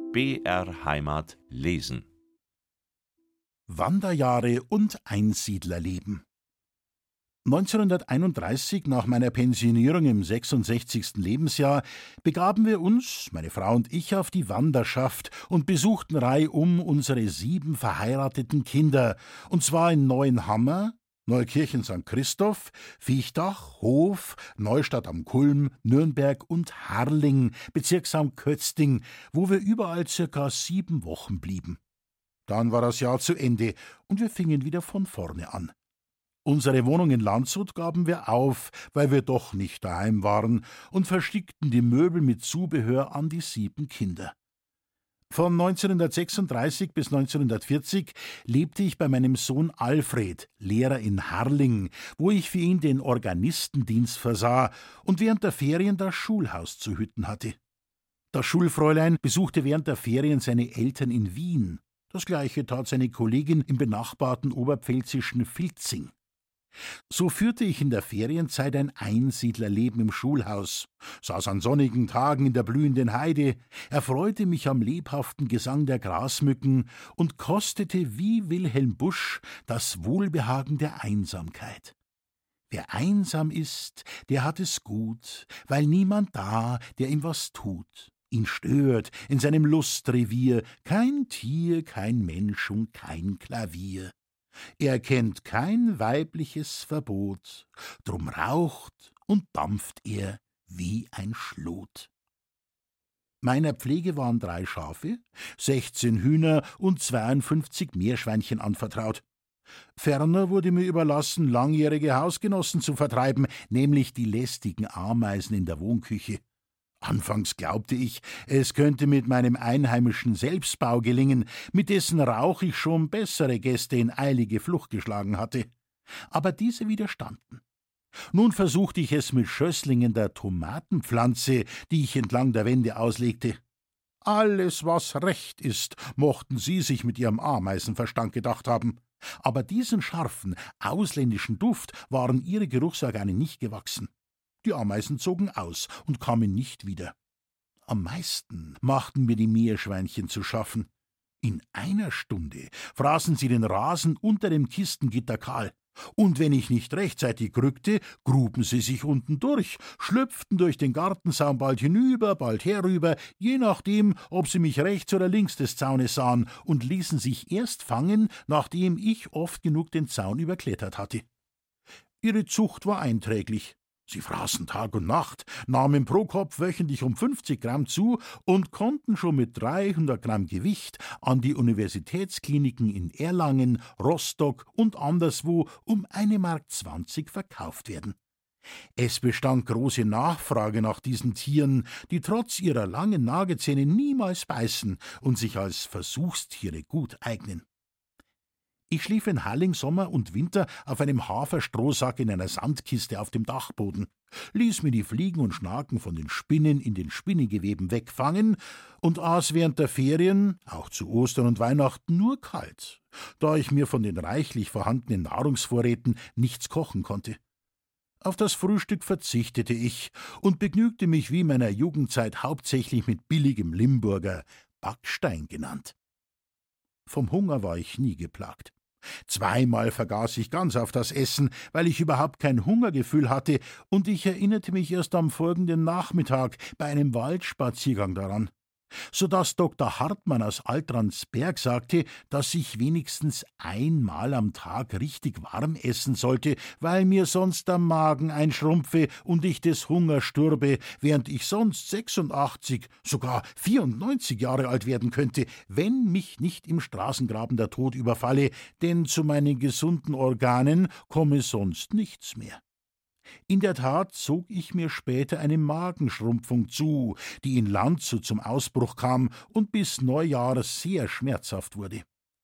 BR Heimat lesen. Wanderjahre und Einsiedlerleben. 1931, nach meiner Pensionierung im 66. Lebensjahr, begaben wir uns, meine Frau und ich, auf die Wanderschaft und besuchten reihum unsere 7 verheirateten Kinder, und zwar in Neuenhammer, Neukirchen St. Christoph, Viechtach, Hof, Neustadt am Kulm, Nürnberg und Harling, Bezirksamt Kötzting, wo wir überall circa 7 Wochen blieben. Dann war das Jahr zu Ende und wir fingen wieder von vorne an. Unsere Wohnung in Landshut gaben wir auf, weil wir doch nicht daheim waren, und verstickten die Möbel mit Zubehör an die 7 Kinder. Von 1936 bis 1940 lebte ich bei meinem Sohn Alfred, Lehrer in Harling, wo ich für ihn den Organistendienst versah und während der Ferien das Schulhaus zu hüten hatte. Das Schulfräulein besuchte während der Ferien seine Eltern in Wien. Das Gleiche tat seine Kollegin im benachbarten oberpfälzischen Filzing. So führte ich in der Ferienzeit ein Einsiedlerleben im Schulhaus, saß an sonnigen Tagen in der blühenden Heide, erfreute mich am lebhaften Gesang der Grasmücken und kostete wie Wilhelm Busch das Wohlbehagen der Einsamkeit. Wer einsam ist, der hat es gut, weil niemand da, der ihm was tut, ihn stört in seinem Lustrevier, kein Tier, kein Mensch und kein Klavier. Er kennt kein weibliches Verbot, drum raucht und dampft er wie ein Schlot. Meiner Pflege waren 3 Schafe, 16 Hühner und 52 Meerschweinchen anvertraut. Ferner wurde mir überlassen, langjährige Hausgenossen zu vertreiben, nämlich die lästigen Ameisen in der Wohnküche. Anfangs glaubte ich, es könnte mit meinem einheimischen Selbstbau gelingen, mit dessen Rauch ich schon bessere Gäste in eilige Flucht geschlagen hatte. Aber diese widerstanden. Nun versuchte ich es mit Schösslingen der Tomatenpflanze, die ich entlang der Wände auslegte. Alles, was recht ist, mochten sie sich mit ihrem Ameisenverstand gedacht haben. Aber diesen scharfen, ausländischen Duft waren ihre Geruchsorgane nicht gewachsen. Die Ameisen zogen aus und kamen nicht wieder. Am meisten machten mir die Meerschweinchen zu schaffen. In einer Stunde fraßen sie den Rasen unter dem Kistengitter kahl. Und wenn ich nicht rechtzeitig rückte, gruben sie sich unten durch, schlüpften durch den Gartensaum bald hinüber, bald herüber, je nachdem, ob sie mich rechts oder links des Zaunes sahen, und ließen sich erst fangen, nachdem ich oft genug den Zaun überklettert hatte. Ihre Zucht war einträglich. Sie fraßen Tag und Nacht, nahmen pro Kopf wöchentlich um 50 Gramm zu und konnten schon mit 300 Gramm Gewicht an die Universitätskliniken in Erlangen, Rostock und anderswo um 1,20 Mark verkauft werden. Es bestand große Nachfrage nach diesen Tieren, die trotz ihrer langen Nagezähne niemals beißen und sich als Versuchstiere gut eignen. Ich schlief in Harling Sommer und Winter auf einem Haferstrohsack in einer Sandkiste auf dem Dachboden, ließ mir die Fliegen und Schnaken von den Spinnen in den Spinnegeweben wegfangen und aß während der Ferien, auch zu Ostern und Weihnachten, nur kalt, da ich mir von den reichlich vorhandenen Nahrungsvorräten nichts kochen konnte. Auf das Frühstück verzichtete ich und begnügte mich wie meiner Jugendzeit hauptsächlich mit billigem Limburger, Backstein genannt. Vom Hunger war ich nie geplagt. 2-mal vergaß ich ganz auf das Essen, weil ich überhaupt kein Hungergefühl hatte, und ich erinnerte mich erst am folgenden Nachmittag bei einem Waldspaziergang daran, so dass Dr. Hartmann aus Altransberg sagte, dass ich wenigstens einmal am Tag richtig warm essen sollte, weil mir sonst der Magen einschrumpfe und ich des Hungers stürbe, während ich sonst 86, sogar 94 Jahre alt werden könnte, wenn mich nicht im Straßengraben der Tod überfalle, denn zu meinen gesunden Organen komme sonst nichts mehr. In der Tat zog ich mir später eine Magenschrumpfung zu, die in Landshut zum Ausbruch kam und bis Neujahr sehr schmerzhaft wurde.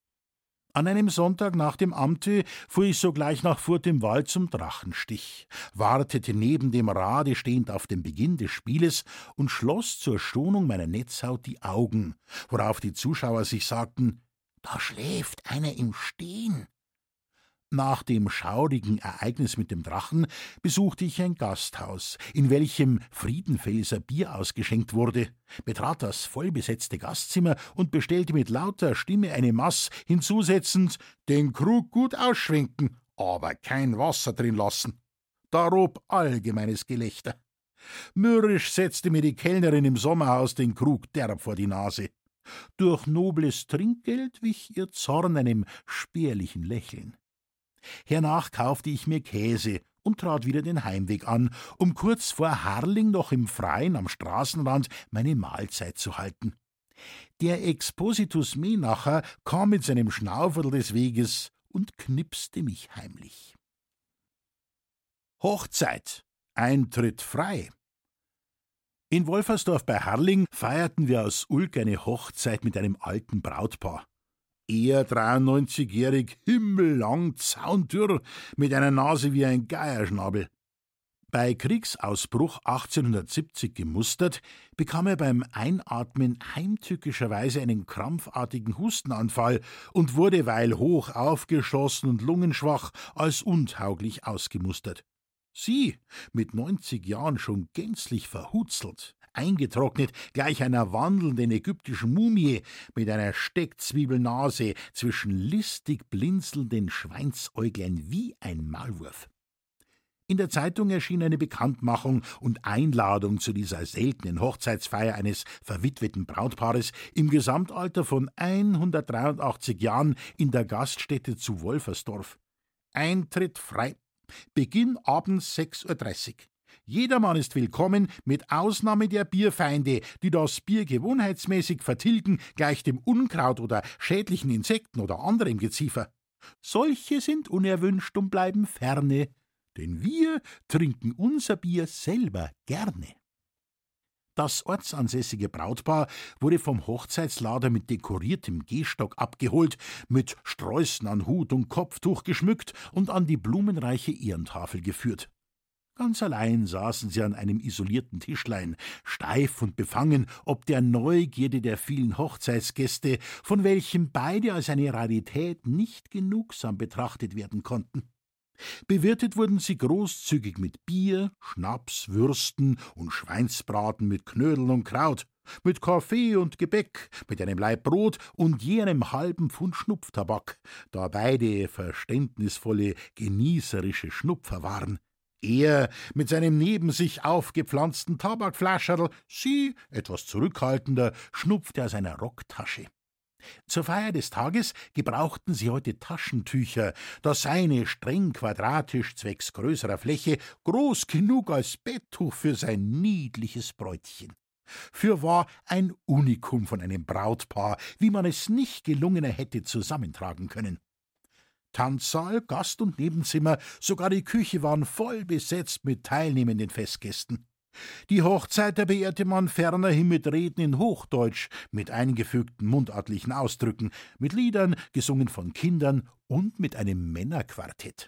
An einem Sonntag nach dem Amte fuhr ich sogleich nach Furt im Wald zum Drachenstich, wartete neben dem Rade stehend auf den Beginn des Spieles und schloss zur Schonung meiner Netzhaut die Augen, worauf die Zuschauer sich sagten: »Da schläft einer im Stehen.« Nach dem schaurigen Ereignis mit dem Drachen besuchte ich ein Gasthaus, in welchem Friedenfelser Bier ausgeschenkt wurde, betrat das vollbesetzte Gastzimmer und bestellte mit lauter Stimme eine Maß, hinzusetzend: »Den Krug gut ausschwenken, aber kein Wasser drin lassen.« Darob allgemeines Gelächter. Mürrisch setzte mir die Kellnerin im Sommerhaus den Krug derb vor die Nase. Durch nobles Trinkgeld wich ihr Zorn einem spärlichen Lächeln. Hernach kaufte ich mir Käse und trat wieder den Heimweg an, um kurz vor Harling noch im Freien am Straßenrand meine Mahlzeit zu halten. Der Expositus Menacher kam mit seinem Schnauferl des Weges und knipste mich heimlich. Hochzeit. Eintritt frei. In Wolfersdorf bei Harling feierten wir aus Ulk eine Hochzeit mit einem alten Brautpaar. Er 93-jährig, himmellang, zaundürr, mit einer Nase wie ein Geierschnabel. Bei Kriegsausbruch 1870 gemustert, bekam er beim Einatmen heimtückischerweise einen krampfartigen Hustenanfall und wurde, weil hoch aufgeschossen und lungenschwach, als untauglich ausgemustert. Sie, mit 90 Jahren schon gänzlich verhutzelt, eingetrocknet, gleich einer wandelnden ägyptischen Mumie, mit einer Steckzwiebelnase zwischen listig blinzelnden Schweinsäuglein wie ein Maulwurf. In der Zeitung erschien eine Bekanntmachung und Einladung zu dieser seltenen Hochzeitsfeier eines verwitweten Brautpaares im Gesamtalter von 183 Jahren in der Gaststätte zu Wolfersdorf. Eintritt frei. Beginn abends 6:30 Uhr. Jedermann ist willkommen, mit Ausnahme der Bierfeinde, die das Bier gewohnheitsmäßig vertilgen, gleich dem Unkraut oder schädlichen Insekten oder anderem Geziefer. Solche sind unerwünscht und bleiben ferne, denn wir trinken unser Bier selber gerne. Das ortsansässige Brautpaar wurde vom Hochzeitslader mit dekoriertem Gehstock abgeholt, mit Sträußen an Hut und Kopftuch geschmückt und an die blumenreiche Ehrentafel geführt. Ganz allein saßen sie an einem isolierten Tischlein, steif und befangen ob der Neugierde der vielen Hochzeitsgäste, von welchen beide als eine Rarität nicht genugsam betrachtet werden konnten. Bewirtet wurden sie großzügig mit Bier, Schnaps, Würsten und Schweinsbraten mit Knödeln und Kraut, mit Kaffee und Gebäck, mit einem Laib Brot und je einem halben Pfund Schnupftabak, da beide verständnisvolle, genießerische Schnupfer waren. Er mit seinem neben sich aufgepflanzten Tabakflascherl, sie, etwas zurückhaltender, schnupfte aus einer Rocktasche. Zur Feier des Tages gebrauchten sie heute Taschentücher, das seine streng quadratisch zwecks größerer Fläche groß genug als Betttuch für sein niedliches Bräutchen. Fürwahr ein Unikum von einem Brautpaar, wie man es nicht gelungener hätte zusammentragen können. Tanzsaal, Gast- und Nebenzimmer, sogar die Küche waren voll besetzt mit teilnehmenden Festgästen. Die Hochzeiter beehrte man fernerhin mit Reden in Hochdeutsch, mit eingefügten mundartlichen Ausdrücken, mit Liedern, gesungen von Kindern und mit einem Männerquartett.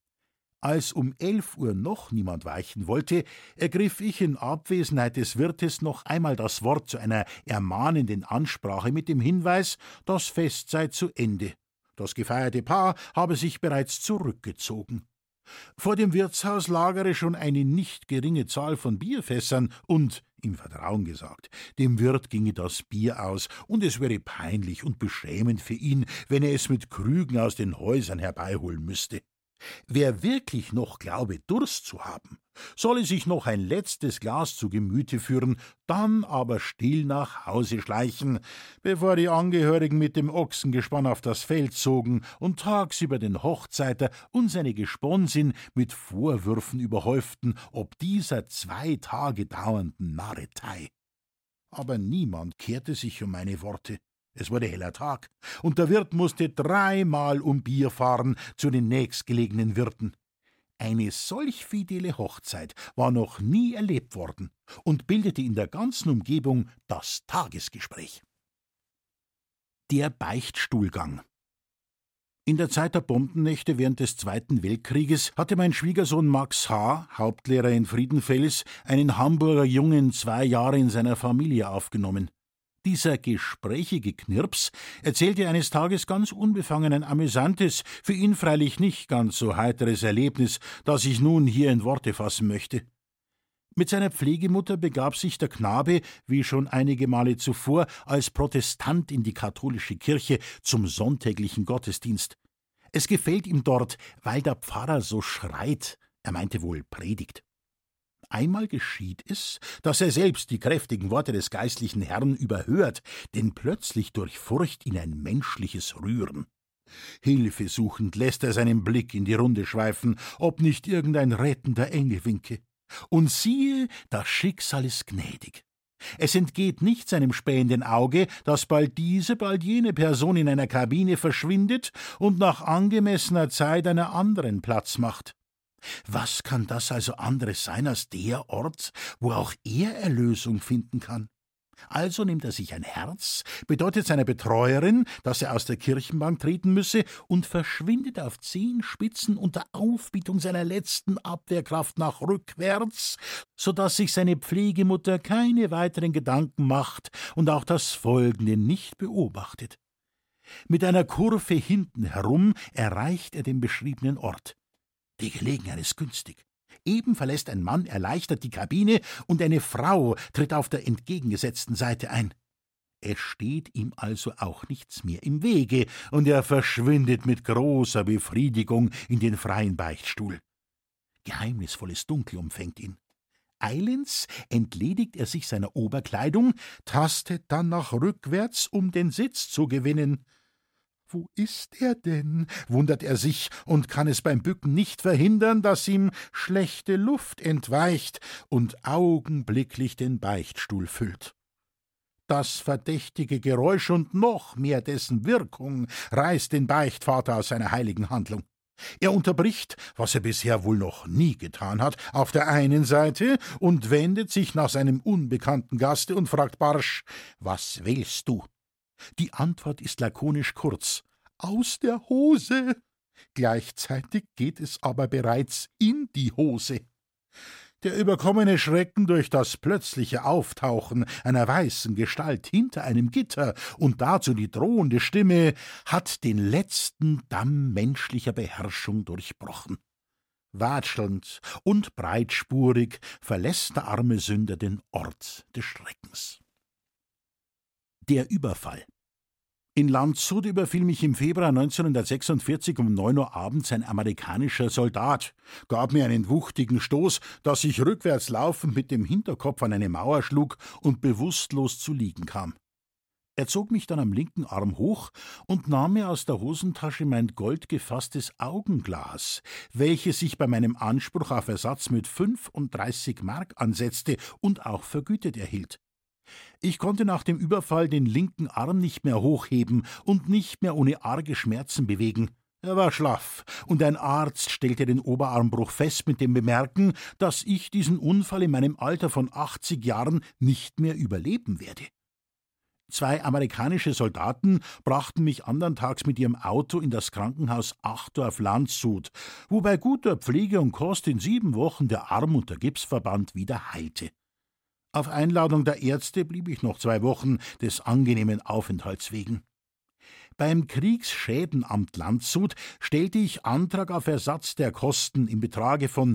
Als um 11 Uhr noch niemand weichen wollte, ergriff ich in Abwesenheit des Wirtes noch einmal das Wort zu einer ermahnenden Ansprache mit dem Hinweis, das Fest sei zu Ende. Das gefeierte Paar habe sich bereits zurückgezogen. Vor dem Wirtshaus lagere schon eine nicht geringe Zahl von Bierfässern und, im Vertrauen gesagt, dem Wirt ginge das Bier aus und es wäre peinlich und beschämend für ihn, wenn er es mit Krügen aus den Häusern herbeiholen müsste. Wer wirklich noch glaube, Durst zu haben, solle sich noch ein letztes Glas zu Gemüte führen, dann aber still nach Hause schleichen, bevor die Angehörigen mit dem Ochsengespann auf das Feld zogen und tagsüber den Hochzeiter und seine Gesponsin mit Vorwürfen überhäuften, ob dieser 2 Tage dauernden Narretei. Aber niemand kehrte sich um meine Worte. Es wurde heller Tag, und der Wirt musste 3-mal um Bier fahren zu den nächstgelegenen Wirten. Eine solch fidele Hochzeit war noch nie erlebt worden und bildete in der ganzen Umgebung das Tagesgespräch. Der Beichtstuhlgang. In der Zeit der Bombennächte während des Zweiten Weltkrieges hatte mein Schwiegersohn Max H., Hauptlehrer in Friedenfels, einen Hamburger Jungen 2 Jahre in seiner Familie aufgenommen. Dieser gesprächige Knirps erzählte eines Tages ganz unbefangen ein amüsantes, für ihn freilich nicht ganz so heiteres Erlebnis, das ich nun hier in Worte fassen möchte. Mit seiner Pflegemutter begab sich der Knabe, wie schon einige Male zuvor, als Protestant in die katholische Kirche zum sonntäglichen Gottesdienst. Es gefällt ihm dort, weil der Pfarrer so schreit, er meinte wohl predigt. Einmal geschieht es, dass er selbst die kräftigen Worte des geistlichen Herrn überhört, denn plötzlich durchfurcht ihn ein menschliches Rühren. Hilfesuchend lässt er seinen Blick in die Runde schweifen, ob nicht irgendein rettender Engel winke. Und siehe, das Schicksal ist gnädig. Es entgeht nicht seinem spähenden Auge, dass bald diese, bald jene Person in einer Kabine verschwindet und nach angemessener Zeit einer anderen Platz macht. Was kann das also anderes sein als der Ort, wo auch er Erlösung finden kann? Also nimmt er sich ein Herz, bedeutet seiner Betreuerin, dass er aus der Kirchenbank treten müsse und verschwindet auf Zehenspitzen unter Aufbietung seiner letzten Abwehrkraft nach rückwärts, so dass sich seine Pflegemutter keine weiteren Gedanken macht und auch das Folgende nicht beobachtet. Mit einer Kurve hinten herum erreicht er den beschriebenen Ort. Die Gelegenheit ist günstig. Eben verlässt ein Mann erleichtert die Kabine und eine Frau tritt auf der entgegengesetzten Seite ein. Es steht ihm also auch nichts mehr im Wege und er verschwindet mit großer Befriedigung in den freien Beichtstuhl. Geheimnisvolles Dunkel umfängt ihn. Eilends entledigt er sich seiner Oberkleidung, tastet dann nach rückwärts, um den Sitz zu gewinnen. Wo ist er denn? Wundert er sich und kann es beim Bücken nicht verhindern, dass ihm schlechte Luft entweicht und augenblicklich den Beichtstuhl füllt. Das verdächtige Geräusch und noch mehr dessen Wirkung reißt den Beichtvater aus seiner heiligen Handlung. Er unterbricht, was er bisher wohl noch nie getan hat, auf der einen Seite und wendet sich nach seinem unbekannten Gaste und fragt barsch: »Was willst du?« Die Antwort ist lakonisch kurz: »Aus der Hose!« Gleichzeitig geht es aber bereits in die Hose. Der überkommene Schrecken durch das plötzliche Auftauchen einer weißen Gestalt hinter einem Gitter und dazu die drohende Stimme hat den letzten Damm menschlicher Beherrschung durchbrochen. Watschelnd und breitspurig verlässt der arme Sünder den Ort des Schreckens. Der Überfall. In Landshut überfiel mich im Februar 1946 um 9 Uhr abends ein amerikanischer Soldat, gab mir einen wuchtigen Stoß, dass ich rückwärts laufend mit dem Hinterkopf an eine Mauer schlug und bewusstlos zu liegen kam. Er zog mich dann am linken Arm hoch und nahm mir aus der Hosentasche mein goldgefasstes Augenglas, welches sich bei meinem Anspruch auf Ersatz mit 35 Mark ansetzte und auch vergütet erhielt. Ich konnte nach dem Überfall den linken Arm nicht mehr hochheben und nicht mehr ohne arge Schmerzen bewegen. Er war schlaff, und ein Arzt stellte den Oberarmbruch fest mit dem Bemerken, dass ich diesen Unfall in meinem Alter von 80 Jahren nicht mehr überleben werde. 2 amerikanische Soldaten brachten mich andern Tags mit ihrem Auto in das Krankenhaus Achdorf Landshut, wo bei guter Pflege und Kost in 7 Wochen der Arm und der Gipsverband wieder heilte. Auf Einladung der Ärzte blieb ich noch 2 Wochen des angenehmen Aufenthalts wegen. Beim Kriegsschädenamt Landshut stellte ich Antrag auf Ersatz der Kosten im Betrage von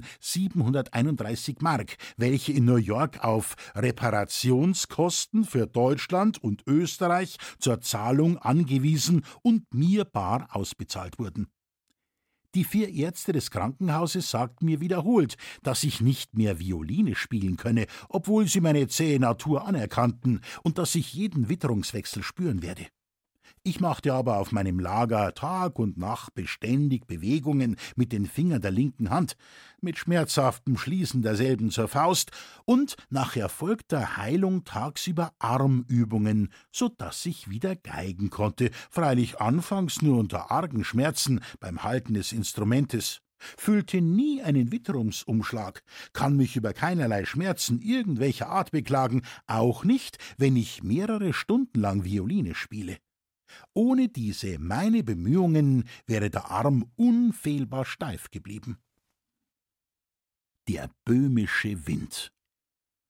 731 Mark, welche in New York auf Reparationskosten für Deutschland und Österreich zur Zahlung angewiesen und mir bar ausbezahlt wurden. Die 4 Ärzte des Krankenhauses sagten mir wiederholt, dass ich nicht mehr Violine spielen könne, obwohl sie meine zähe Natur anerkannten, und dass ich jeden Witterungswechsel spüren werde. Ich machte aber auf meinem Lager Tag und Nacht beständig Bewegungen mit den Fingern der linken Hand, mit schmerzhaftem Schließen derselben zur Faust und nach erfolgter Heilung tagsüber Armübungen, so daß ich wieder geigen konnte, freilich anfangs nur unter argen Schmerzen beim Halten des Instrumentes. Fühlte nie einen Witterungsumschlag, kann mich über keinerlei Schmerzen irgendwelcher Art beklagen, auch nicht, wenn ich mehrere Stunden lang Violine spiele. Ohne diese meine Bemühungen wäre der Arm unfehlbar steif geblieben. Der böhmische Wind.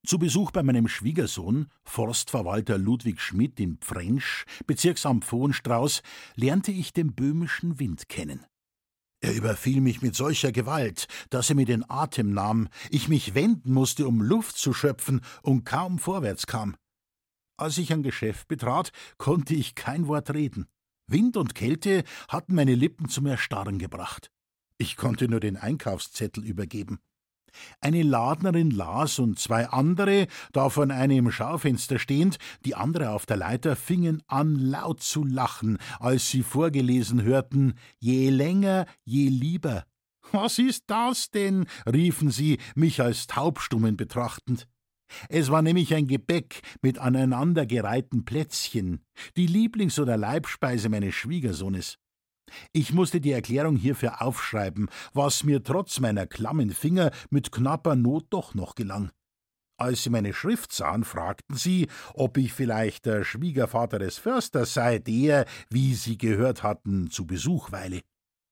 Zu Besuch bei meinem Schwiegersohn, Forstverwalter Ludwig Schmidt in Pfränsch, Bezirksamt Vohenstrauß, lernte ich den böhmischen Wind kennen. Er überfiel mich mit solcher Gewalt, dass er mir den Atem nahm, ich mich wenden musste, um Luft zu schöpfen, und kaum vorwärts kam. Als ich ein Geschäft betrat, konnte ich kein Wort reden. Wind und Kälte hatten meine Lippen zum Erstarren gebracht. Ich konnte nur den Einkaufszettel übergeben. Eine Ladnerin las und zwei andere, davon eine im Schaufenster stehend, die andere auf der Leiter, fingen an laut zu lachen, als sie vorgelesen hörten: »Je länger, je lieber.« »Was ist das denn?« riefen sie, mich als Taubstummen betrachtend. Es war nämlich ein Gebäck mit aneinandergereihten Plätzchen, die Lieblings- oder Leibspeise meines Schwiegersohnes. Ich musste die Erklärung hierfür aufschreiben, was mir trotz meiner klammen Finger mit knapper Not doch noch gelang. Als sie meine Schrift sahen, fragten sie, ob ich vielleicht der Schwiegervater des Försters sei, der, wie sie gehört hatten, zu Besuch weile.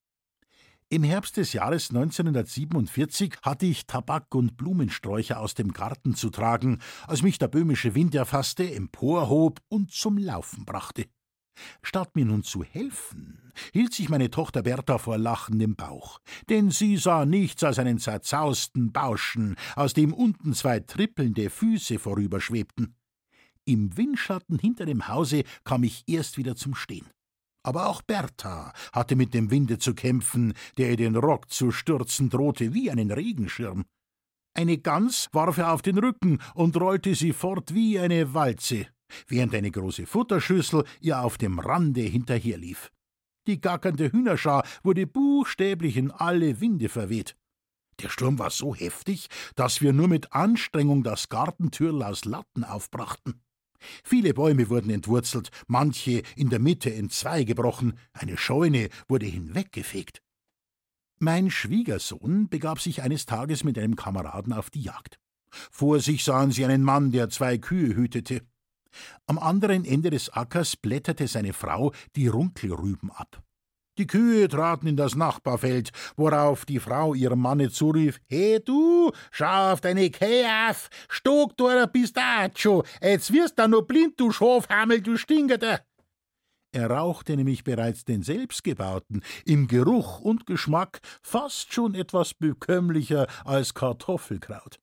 Im Herbst des Jahres 1947 hatte ich Tabak und Blumensträucher aus dem Garten zu tragen, als mich der böhmische Wind erfasste, emporhob und zum Laufen brachte. Statt mir nun zu helfen, hielt sich meine Tochter Bertha vor Lachen im Bauch, denn sie sah nichts als einen zerzausten Bauschen, aus dem unten zwei trippelnde Füße vorüberschwebten. Im Windschatten hinter dem Hause kam ich erst wieder zum Stehen. Aber auch Bertha hatte mit dem Winde zu kämpfen, der ihr den Rock zu stürzen drohte wie einen Regenschirm. Eine Gans warf er auf den Rücken und rollte sie fort wie eine Walze, während eine große Futterschüssel ihr auf dem Rande hinterherlief. Die gackernde Hühnerschar wurde buchstäblich in alle Winde verweht. Der Sturm war so heftig, dass wir nur mit Anstrengung das Gartentürl aus Latten aufbrachten. Viele Bäume wurden entwurzelt, manche in der Mitte entzwei gebrochen, eine Scheune wurde hinweggefegt. Mein Schwiegersohn begab sich eines Tages mit einem Kameraden auf die Jagd. Vor sich sahen sie einen Mann, der zwei Kühe hütete. Am anderen Ende des Ackers blätterte seine Frau die Runkelrüben ab. Die Kühe traten in das Nachbarfeld, worauf die Frau ihrem Manne zurief: »He du, schau auf deine Kähe auf, stock du ein Pistacho, jetzt wirst du noch blind, du Schafhammel, du Stingerter!« Er rauchte nämlich bereits den selbstgebauten, im Geruch und Geschmack fast schon etwas bekömmlicher als Kartoffelkraut.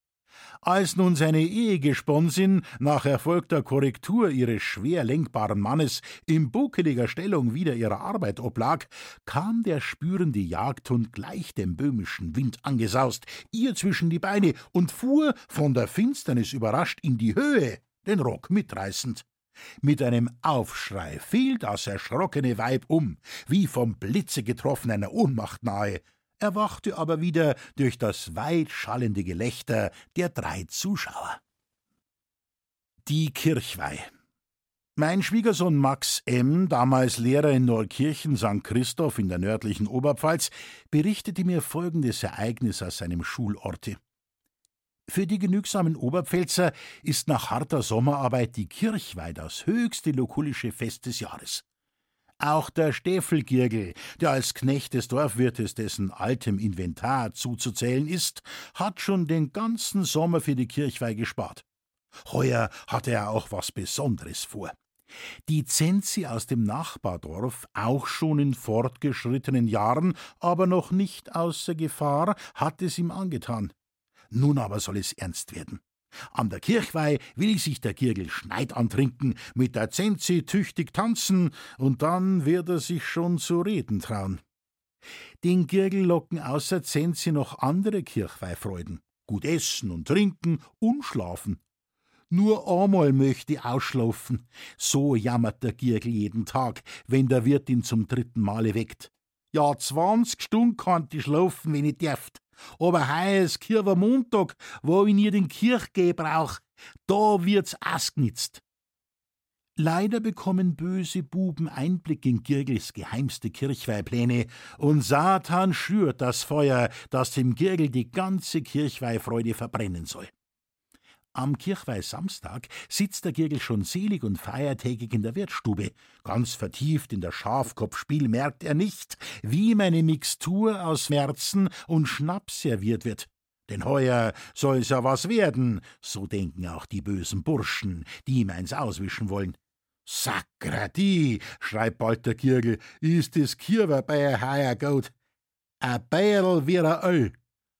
Als nun seine Ehegesponssin nach erfolgter Korrektur ihres schwer lenkbaren Mannes in buckeliger Stellung wieder ihrer Arbeit oblag, kam der spürende Jagdhund gleich dem böhmischen Wind angesaust, ihr zwischen die Beine und fuhr, von der Finsternis überrascht, in die Höhe, den Rock mitreißend. Mit einem Aufschrei fiel das erschrockene Weib um, wie vom Blitze getroffen einer Ohnmacht nahe, erwachte aber wieder durch das weit schallende Gelächter der 3 Zuschauer. Die Kirchweih. Mein Schwiegersohn Max M., damals Lehrer in Neukirchen St. Christoph in der nördlichen Oberpfalz, berichtete mir folgendes Ereignis aus seinem Schulorte. Für die genügsamen Oberpfälzer ist nach harter Sommerarbeit die Kirchweih das höchste lukullische Fest des Jahres. Auch der Stäfelgirgel, der als Knecht des Dorfwirtes dessen altem Inventar zuzuzählen ist, hat schon den ganzen Sommer für die Kirchweih gespart. Heuer hatte er auch was Besonderes vor. Die Zenzi aus dem Nachbardorf, auch schon in fortgeschrittenen Jahren, aber noch nicht außer Gefahr, hat es ihm angetan. Nun aber soll es ernst werden. An der Kirchweih will sich der Girgel Schneid antrinken, mit der Zenzi tüchtig tanzen, und dann wird er sich schon zu reden trauen. Den Girgel locken außer Zenzi noch andere Kirchweihfreuden: gut essen und trinken und schlafen. Nur einmal möchte ich ausschlafen, so jammert der Girgel jeden Tag, wenn der Wirt ihn zum 3. Male weckt. Ja, 20 Stunden kann ich schlafen, wenn ich dürft. Aber heuer ist Kirchermontag, wo ich nie den Kirchgeh brauch. Da wird's ausgenützt. Leider bekommen böse Buben Einblick in Girgels geheimste Kirchweihpläne, und Satan schürt das Feuer, das dem Girgel die ganze Kirchweihfreude verbrennen soll. Am Kirchweihsamstag sitzt der Girgel schon selig und feiertägig in der Wirtsstube. Ganz vertieft in das Schafkopfspiel merkt er nicht, wie ihm eine Mixtur aus Märzen und Schnaps serviert wird. Denn heuer soll's ja was werden, so denken auch die bösen Burschen, die ihm eins auswischen wollen. »Sakrati«, schreit bald der Girgel, »ist das Kierwer bei heuer gut. A Beierl wie a Öl.«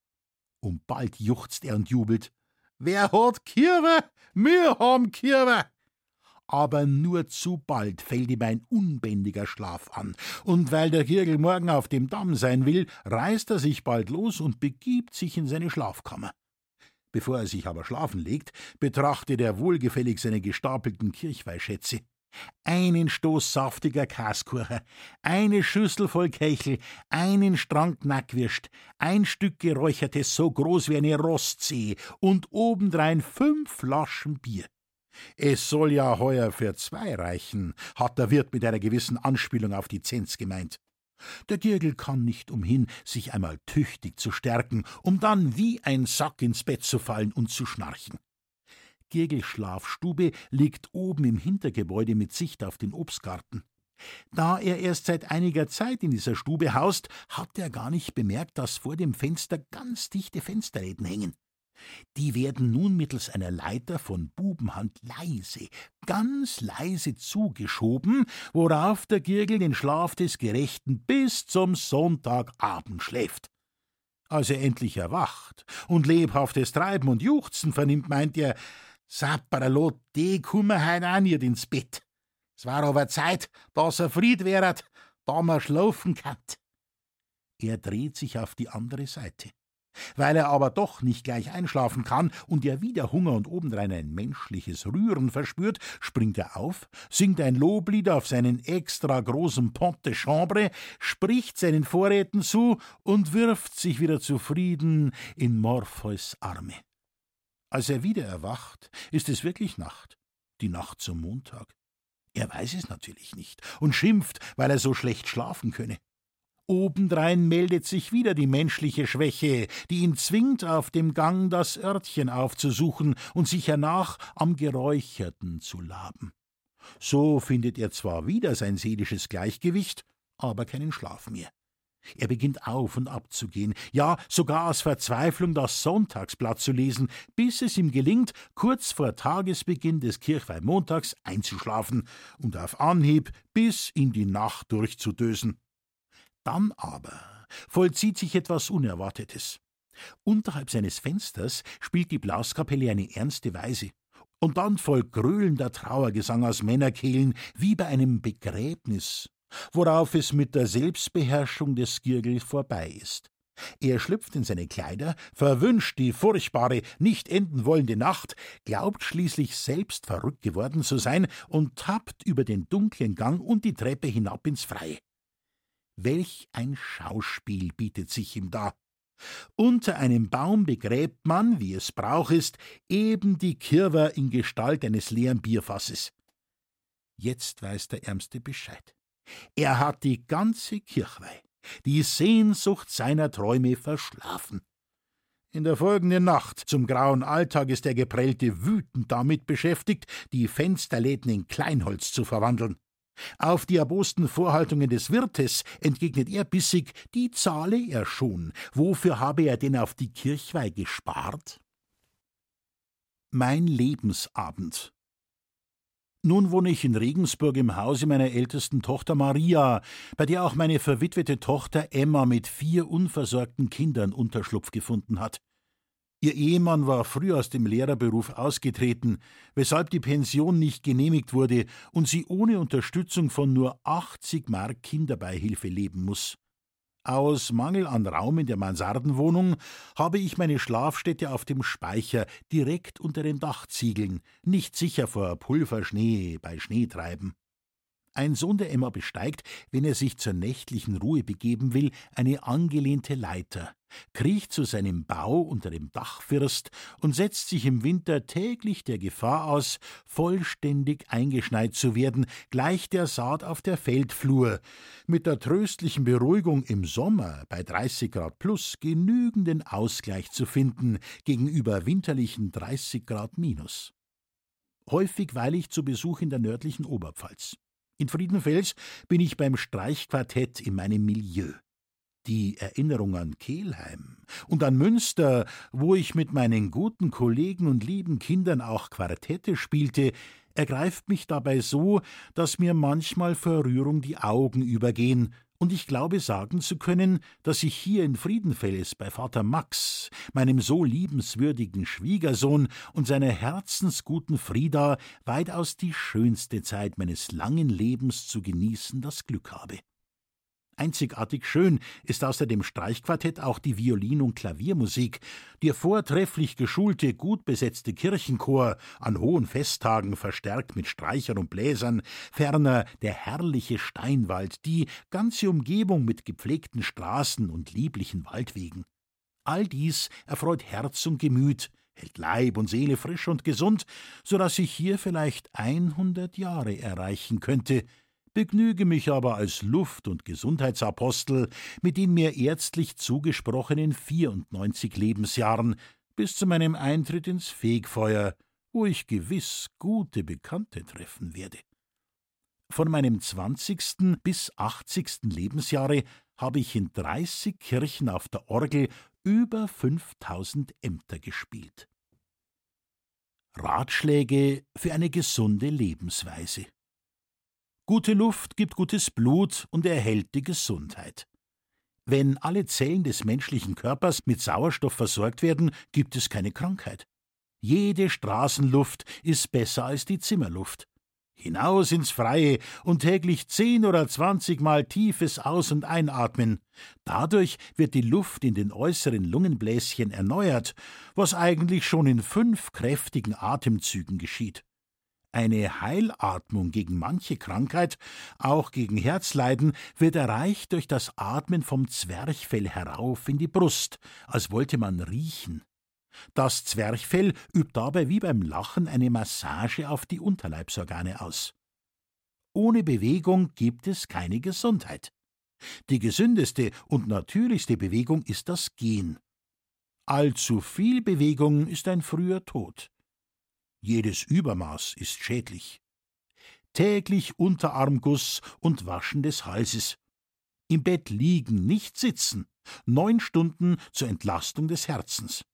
Und bald juchzt er und jubelt. »Wer hat Kierwer? Wir haben Kierwer!« Aber nur zu bald fällt ihm ein unbändiger Schlaf an, und weil der Girgel morgen auf dem Damm sein will, reißt er sich bald los und begibt sich in seine Schlafkammer. Bevor er sich aber schlafen legt, betrachtet er wohlgefällig seine gestapelten Kirchweihschätze. Einen Stoß saftiger Kaskuchen, eine Schüssel voll Kechel, einen Strang Knackwürst, ein Stück geräuchertes so groß wie eine Rostsee und obendrein 5 Flaschen Bier. Es soll ja heuer für 2 reichen, hat der Wirt mit einer gewissen Anspielung auf die Zenz gemeint. Der Girgel kann nicht umhin, sich einmal tüchtig zu stärken, um dann wie ein Sack ins Bett zu fallen und zu schnarchen. Girgels Schlafstube liegt oben im Hintergebäude mit Sicht auf den Obstgarten. Da er erst seit einiger Zeit in dieser Stube haust, hat er gar nicht bemerkt, dass vor dem Fenster ganz dichte Fensterläden hängen. Die werden nun mittels einer Leiter von Bubenhand leise, ganz leise zugeschoben, worauf der Girgel den Schlaf des Gerechten bis zum Sonntagabend schläft. Als er endlich erwacht und lebhaftes Treiben und Juchzen vernimmt, meint er, »Sapperlot, die kummer heut auch nicht ins Bett. Es war aber Zeit, dass er Fried wäret, da man schlafen kannt.« Er dreht sich auf die andere Seite. Weil er aber doch nicht gleich einschlafen kann und er wieder Hunger und obendrein ein menschliches Rühren verspürt, springt er auf, singt ein Loblied auf seinen extra großen Pont de Chambre, spricht seinen Vorräten zu und wirft sich wieder zufrieden in Morpheus Arme. Als er wieder erwacht, ist es wirklich Nacht, die Nacht zum Montag. Er weiß es natürlich nicht und schimpft, weil er so schlecht schlafen könne. Obendrein meldet sich wieder die menschliche Schwäche, die ihn zwingt, auf dem Gang das Örtchen aufzusuchen und sich hernach am Geräucherten zu laben. So findet er zwar wieder sein seelisches Gleichgewicht, aber keinen Schlaf mehr. Er beginnt auf und ab zu gehen, ja sogar aus Verzweiflung das Sonntagsblatt zu lesen, bis es ihm gelingt, kurz vor Tagesbeginn des Kirchweihmontags einzuschlafen und auf Anhieb bis in die Nacht durchzudösen. Dann aber vollzieht sich etwas Unerwartetes. Unterhalb seines Fensters spielt die Blaskapelle eine ernste Weise. Und dann folgt gröhlender Trauergesang aus Männerkehlen wie bei einem Begräbnis, worauf es mit der Selbstbeherrschung des Girgel vorbei ist. Er schlüpft in seine Kleider, verwünscht die furchtbare, nicht enden wollende Nacht, glaubt schließlich selbst verrückt geworden zu sein und tappt über den dunklen Gang und die Treppe hinab ins Freie. Welch ein Schauspiel bietet sich ihm da! Unter einem Baum begräbt man, wie es Brauch ist, eben die Kirwer in Gestalt eines leeren Bierfasses. Jetzt weiß der Ärmste Bescheid. Er hat die ganze Kirchweih, die Sehnsucht seiner Träume verschlafen. In der folgenden Nacht, zum grauen Alltag, ist der Geprellte wütend damit beschäftigt, die Fensterläden in Kleinholz zu verwandeln. Auf die erbosten Vorhaltungen des Wirtes entgegnet er bissig, die zahle er schon. Wofür habe er denn auf die Kirchweih gespart? Mein Lebensabend. Nun wohne ich in Regensburg im Hause meiner ältesten Tochter Maria, bei der auch meine verwitwete Tochter Emma mit 4 unversorgten Kindern Unterschlupf gefunden hat. Ihr Ehemann war früh aus dem Lehrerberuf ausgetreten, weshalb die Pension nicht genehmigt wurde und sie ohne Unterstützung von nur 80 Mark Kinderbeihilfe leben muss. Aus Mangel an Raum in der Mansardenwohnung habe ich meine Schlafstätte auf dem Speicher direkt unter den Dachziegeln, nicht sicher vor Pulverschnee bei Schneetreiben. Ein Sohn der Emma besteigt, wenn er sich zur nächtlichen Ruhe begeben will, eine angelehnte Leiter, kriecht zu seinem Bau unter dem Dachfirst und setzt sich im Winter täglich der Gefahr aus, vollständig eingeschneit zu werden, gleich der Saat auf der Feldflur, mit der tröstlichen Beruhigung, im Sommer bei 30 Grad plus genügenden Ausgleich zu finden gegenüber winterlichen 30 Grad minus. Häufig weile ich zu Besuch in der nördlichen Oberpfalz. In Friedenfels bin ich beim Streichquartett in meinem Milieu. Die Erinnerung an Kelheim und an Münster, wo ich mit meinen guten Kollegen und lieben Kindern auch Quartette spielte, ergreift mich dabei so, dass mir manchmal vor Rührung die Augen übergehen, und ich glaube sagen zu können, dass ich hier in Friedenfels bei Vater Max, meinem so liebenswürdigen Schwiegersohn, und seiner herzensguten Frieda weitaus die schönste Zeit meines langen Lebens zu genießen das Glück habe. Einzigartig schön ist außer dem Streichquartett auch die Violin- und Klaviermusik, der vortrefflich geschulte, gut besetzte Kirchenchor, an hohen Festtagen verstärkt mit Streichern und Bläsern, ferner der herrliche Steinwald, die ganze Umgebung mit gepflegten Straßen und lieblichen Waldwegen. All dies erfreut Herz und Gemüt, hält Leib und Seele frisch und gesund, so dass ich hier vielleicht 100 Jahre erreichen könnte, begnüge mich aber als Luft- und Gesundheitsapostel mit den mir ärztlich zugesprochenen 94 Lebensjahren bis zu meinem Eintritt ins Fegfeuer, wo ich gewiss gute Bekannte treffen werde. Von meinem 20. bis 80. Lebensjahre habe ich in 30 Kirchen auf der Orgel über 5000 Ämter gespielt. Ratschläge für eine gesunde Lebensweise. Gute Luft gibt gutes Blut und erhält die Gesundheit. Wenn alle Zellen des menschlichen Körpers mit Sauerstoff versorgt werden, gibt es keine Krankheit. Jede Straßenluft ist besser als die Zimmerluft. Hinaus ins Freie und täglich 10 oder 20 Mal tiefes Aus- und Einatmen. Dadurch wird die Luft in den äußeren Lungenbläschen erneuert, was eigentlich schon in 5 kräftigen Atemzügen geschieht. Eine Heilatmung gegen manche Krankheit, auch gegen Herzleiden, wird erreicht durch das Atmen vom Zwerchfell herauf in die Brust, als wollte man riechen. Das Zwerchfell übt dabei wie beim Lachen eine Massage auf die Unterleibsorgane aus. Ohne Bewegung gibt es keine Gesundheit. Die gesündeste und natürlichste Bewegung ist das Gehen. Allzu viel Bewegung ist ein früher Tod. Jedes Übermaß ist schädlich. Täglich Unterarmguss und Waschen des Halses. Im Bett liegen, nicht sitzen. 9 Stunden zur Entlastung des Herzens.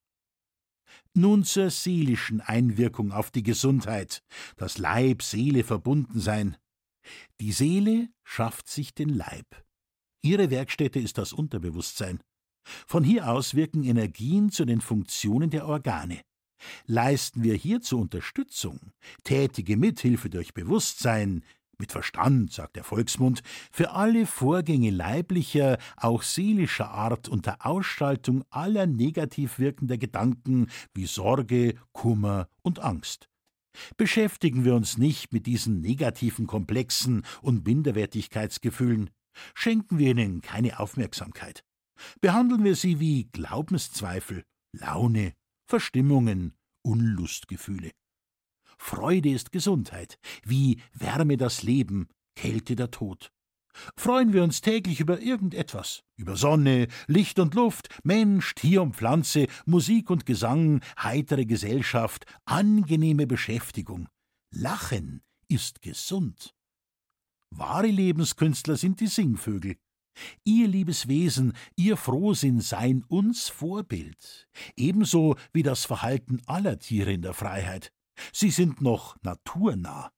Nun zur seelischen Einwirkung auf die Gesundheit, das Leib-Seele-Verbundensein. Die Seele schafft sich den Leib. Ihre Werkstätte ist das Unterbewusstsein. Von hier aus wirken Energien zu den Funktionen der Organe. Leisten wir hierzu Unterstützung, tätige Mithilfe durch Bewusstsein, mit Verstand, sagt der Volksmund, für alle Vorgänge leiblicher, auch seelischer Art unter Ausschaltung aller negativ wirkender Gedanken wie Sorge, Kummer und Angst. Beschäftigen wir uns nicht mit diesen negativen Komplexen und Minderwertigkeitsgefühlen, schenken wir ihnen keine Aufmerksamkeit. Behandeln wir sie wie Glaubenszweifel, Laune, Verstimmungen, Unlustgefühle. Freude ist Gesundheit, wie Wärme das Leben, Kälte der Tod. Freuen wir uns täglich über irgendetwas, über Sonne, Licht und Luft, Mensch, Tier und Pflanze, Musik und Gesang, heitere Gesellschaft, angenehme Beschäftigung. Lachen ist gesund. Wahre Lebenskünstler sind die Singvögel. Ihr liebes Wesen, ihr Frohsinn seien uns Vorbild, ebenso wie das Verhalten aller Tiere in der Freiheit. Sie sind noch naturnah.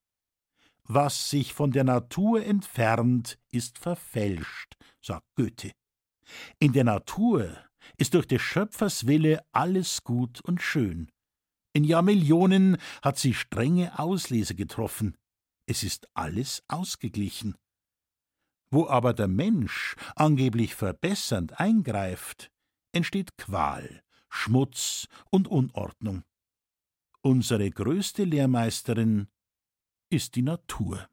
Was sich von der Natur entfernt, ist verfälscht, sagt Goethe. In der Natur ist durch des Schöpfers Wille alles gut und schön. In Jahrmillionen hat sie strenge Auslese getroffen. Es ist alles ausgeglichen. Wo aber der Mensch angeblich verbessernd eingreift, entsteht Qual, Schmutz und Unordnung. Unsere größte Lehrmeisterin ist die Natur.